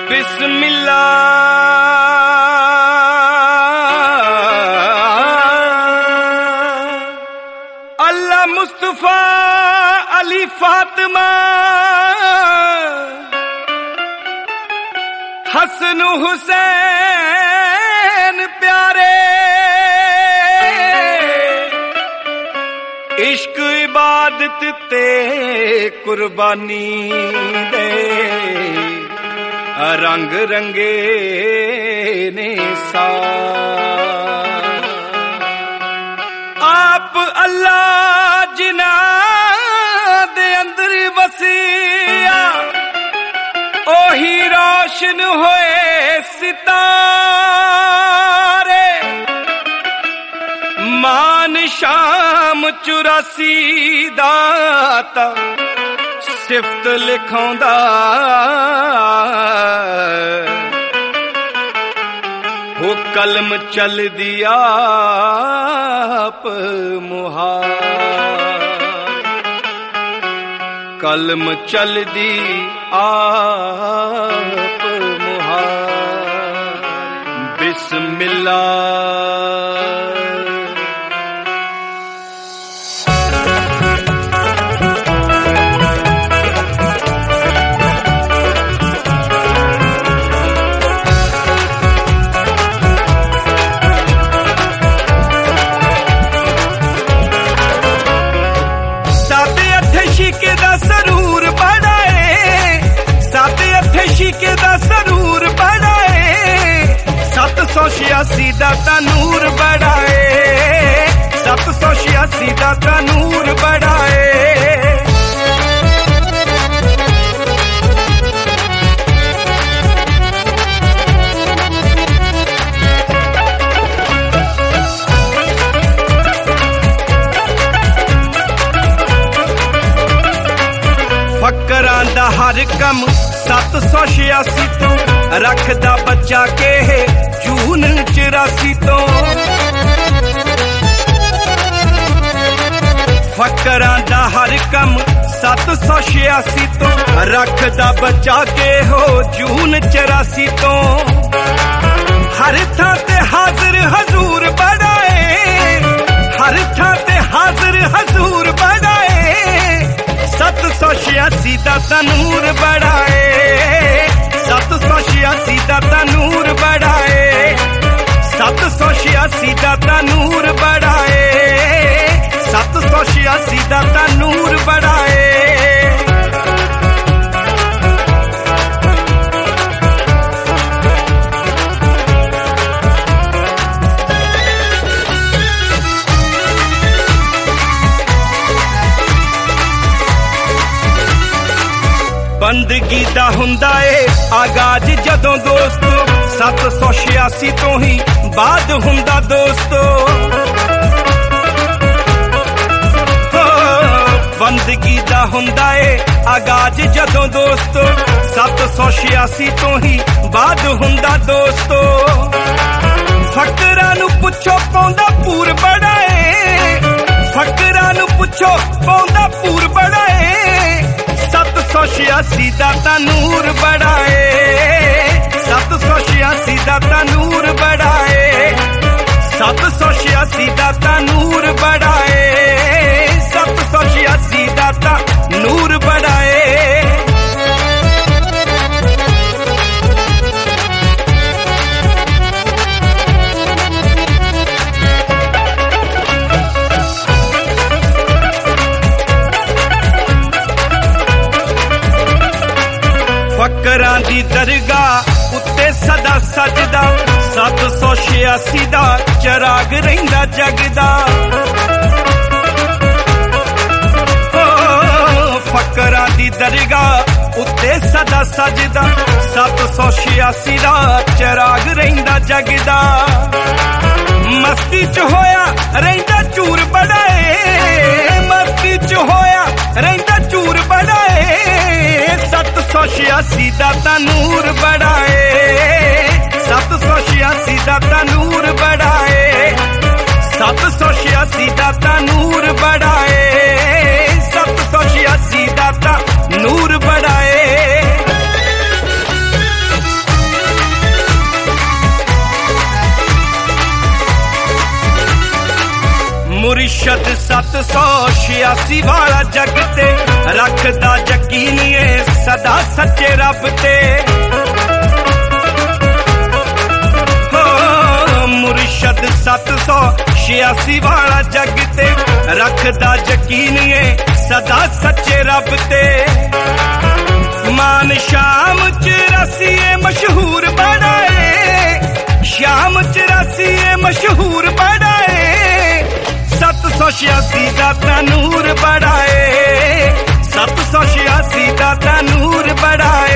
बिस्मिल्लाह अल्लाह मुस्तफा अली फातिमा हसन हुसैन प्यारे इश्क इबादत ते कुर्बानी दे रंग रंगे ने सा आप अल्लाह जिना दे अंदर वसिया ओही रोशन होए सितारे मान शाम 84 दाता सिफत लिखौंदा हो कलम चल दिया आप मुहार कलम चल दी आप मुहार बिस्मिल्लाह शीके दा सरूर बड़ा है साथ अथे शीके दा सरूर बड़ा है 786 दा तनूर बड़ा है 786 दा तनूर बड़ा है फकरां दा हर कम 786 तो रखदा बच्चा के जून 84 तो फकरां दा हर कम 786 तो रखदा बच्चा के हो जून 84 तो हर थां ते हाजिर हजूर बड़ा है हर थां ते हाजिर हजूर बड़ा है 786 दा तनूर बड़ा है 786 दा तनूर बड़ा है 786 दा तनूर बड़ा है 786 दा तनूर बड़ा है बंदगी दा हुंदा है आगाज जदों दोस्तों 786 तो ही बाद हुंदा दोस्तों बंदगी दा हुंदा है आगाज जदों दोस्तों 786 तो ही बाद हुंदा दोस्तों फकरां नू पुछो पौंदा पूर बड़ा है फकरां नू पुछो पौंदा पूर बड़ा है 786 दा तनूर बड़ा है 786 दा तनूर बड़ा है 786 दा तनूर बड़ा है 786 दा तनूर बड़ा है फकरां दी दरगाह उत्ते सदा सजदा 786 दा चराग रहिंदा जगदा फकरां दी दरगाह उत्ते सदा सजदा 786 दा चराग रहिंदा जगदा मस्ती च होया रहिंदा चूर बड़ा है मस्ती च होया रहिंदा चूर बड़ा है 786 दा तनूर बड़ा है 786 दा तनूर बड़ा है 786 दा तनूर बड़ा है 786 दा तनूर बड़ा है मुर्शद 786 वाला जग ते रखदा यकीन ए सदा सच्चे रब ते। हो मुर्शद 786 वाला जग ते रखदा यकीन ए सदा सच्चे रब ते। मान शाम 84 मशहूर बड़ा है, शाम 84 मशहूर बड़ा है, 786 दा तनूर बड़ा है, 786 दा तनूर बड़ा है।